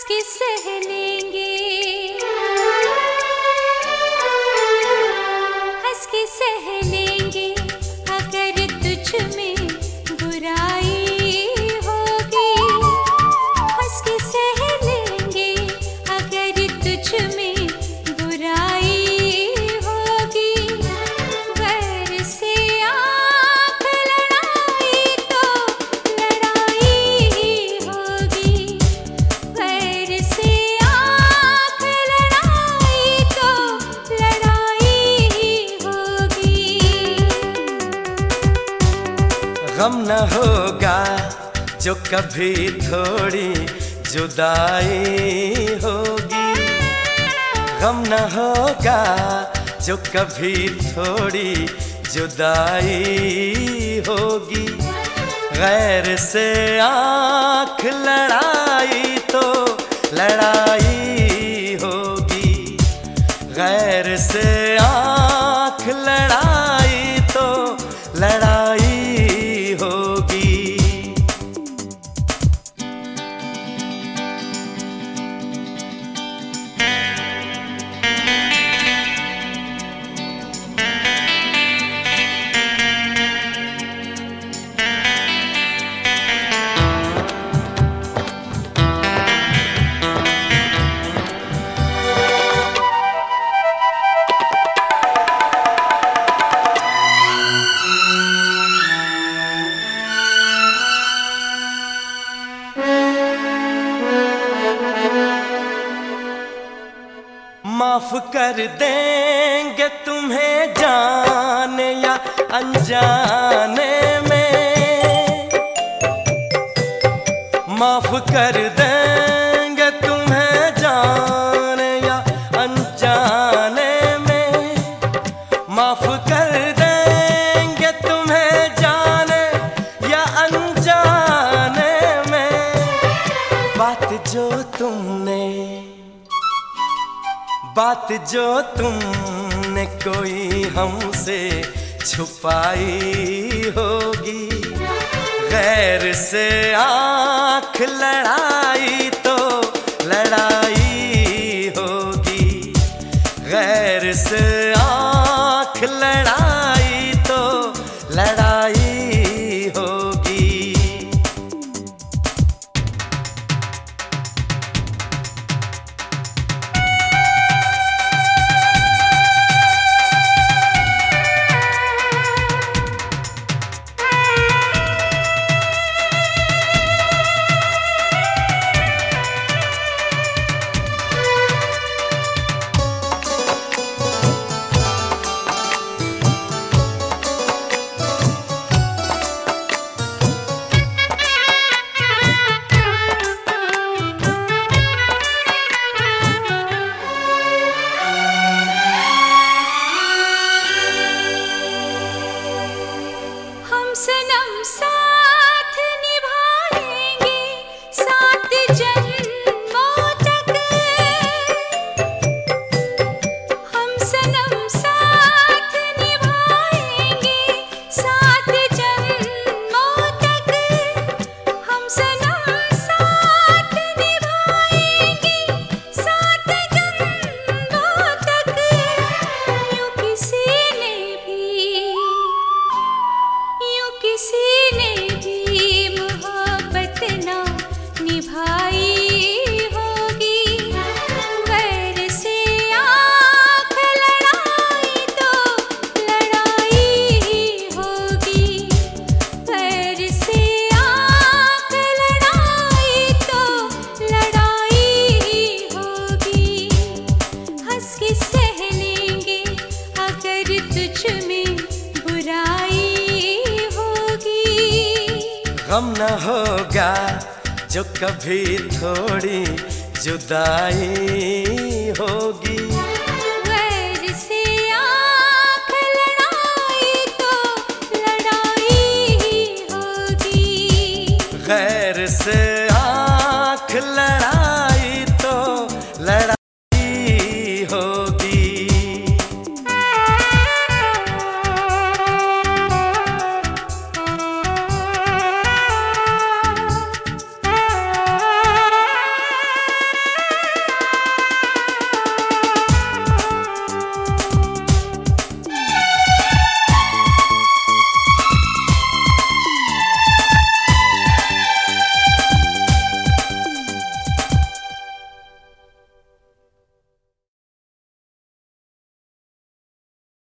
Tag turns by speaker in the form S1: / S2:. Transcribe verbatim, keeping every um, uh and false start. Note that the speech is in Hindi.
S1: के सह लेंगे, हंस के सह लेंगे अगर तुझ में बुराई होगी। हंस के सह लेंगे अगर तुझ में बुराई होगी। गैर से आँख लड़ाई तो लड़ाई होगी। गैर से आँख लड़ाई तो लड़ाई होगी।
S2: गम न होगा जो कभी थोड़ी जुदाई होगी। गम न होगा जो कभी थोड़ी जुदाई होगी। गैर से आँख लड़ाई तो लड़ाई होगी। गैर से आँख लड़ाई तो लड़ाई होगी। माफ कर देंगे तुम्हें जाने या अनजाने में। माफ कर देंगे तुम्हें जाने या अनजाने में। माफ कर देंगे तुम्हें जाने या अनजाने में। बात जो तुमने बात जो तुमने कोई हमसे छुपाई होगी। गैर से आँख लड़ाई तो लड़ाई होगी। गैर से आँख लड़ाई तो लड़ाई होगी।
S1: सनम साथ निभाएंगे सात जन्मों तक। हम सनम साथ निभाएंगे सात जन्मों तक। हम सनम साथ निभाएंगे सात जन्मों तक। यूं किसी ने भी किसी ने भी मोहब्बत ना निभाई होगी। गैर से आँख लड़ाई तो लड़ाई होगी। गैर से आँख लड़ाई तो लड़ाई होगी। हंस के सह लेंगे अगर तुझ में बुराई।
S2: गम न होगा जो कभी थोड़ी जुदाई होगी।
S1: गैर से आँख लड़ाई तो लड़ाई होगी।
S2: गैर से आँख लड़ाई